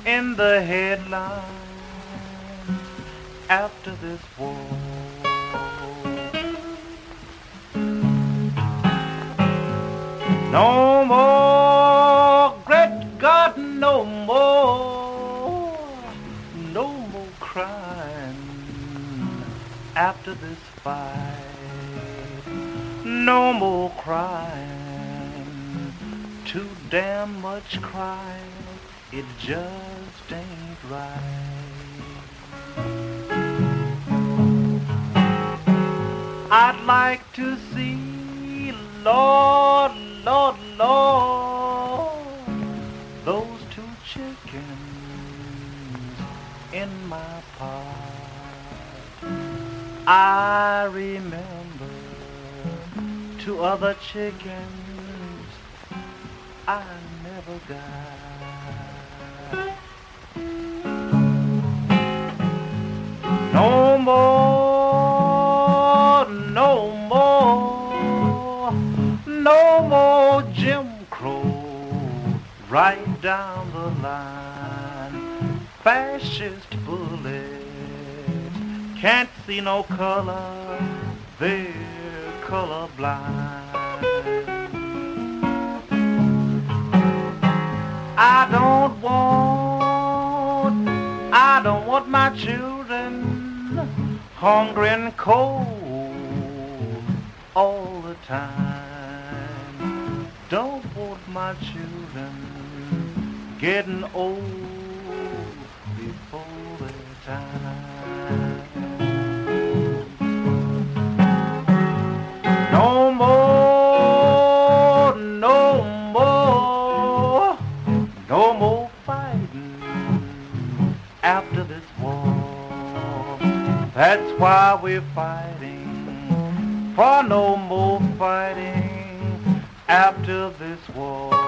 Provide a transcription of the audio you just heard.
in the headlines after this war. No more, great God, no more, no more crying after this fight. No more crying, too damn much crying, it just ain't right. I'd like to see, Lord, Lord, Lord, those two chickens in my pot. I remember two other chickens I never got. No more, no more, no more Jim Crow right down the line. Fascist bullets can't see no color, they're colorblind. I don't want my children hungry and cold all the time. Don't want my children getting old before their time. No more, no more, no more fighting after this war. That's why we're fighting, for no more fighting after this war.